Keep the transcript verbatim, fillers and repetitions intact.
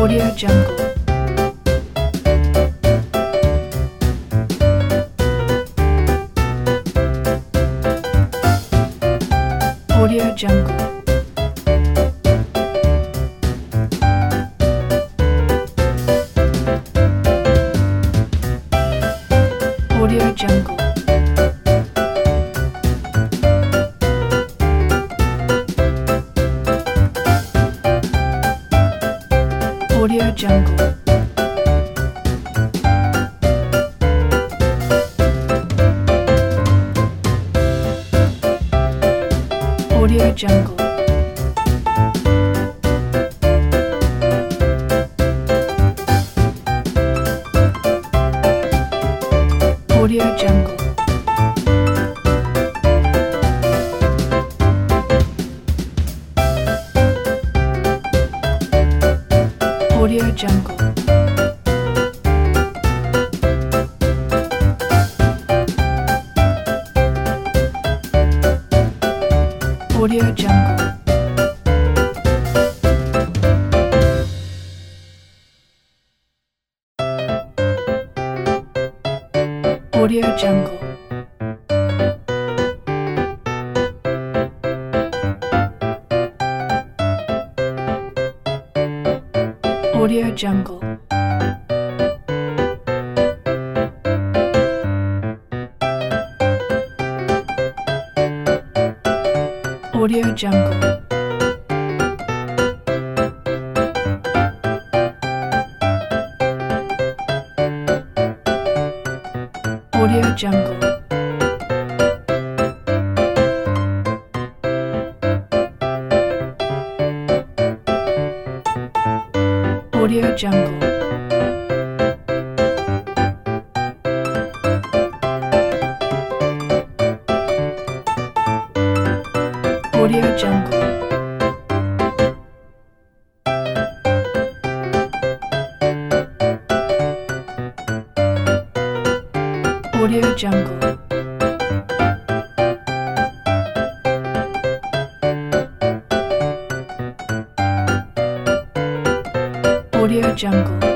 Audio Jungle. Audio Jungle. Audio Jungle. Audio Jungle. Audio Jungle. Audio Jungle. Audio Jungle. Audio Jungle. Audio Jungle. Audio Jungle. Audio Jungle. Audio Jungle. Audio Jungle. Audio Jungle. Audio Jungle. Audio Jungle.